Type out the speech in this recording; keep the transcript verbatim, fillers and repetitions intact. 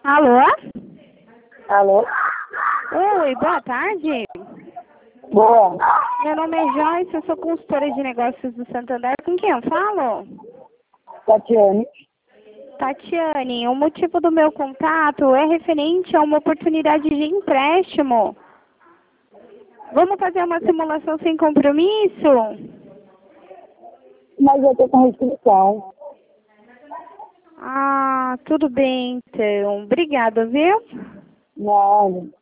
Alô? Alô? Oi, boa tarde. Boa. Meu nome é Joyce, eu sou consultora de negócios do Santander. Com quem eu falo? Tatiane. Tatiane, o motivo do meu contato é referente a uma oportunidade de empréstimo. Vamos fazer uma simulação sem compromisso? Mas eu tô com restrição. Ah, tudo bem então. Obrigada, viu? Nada.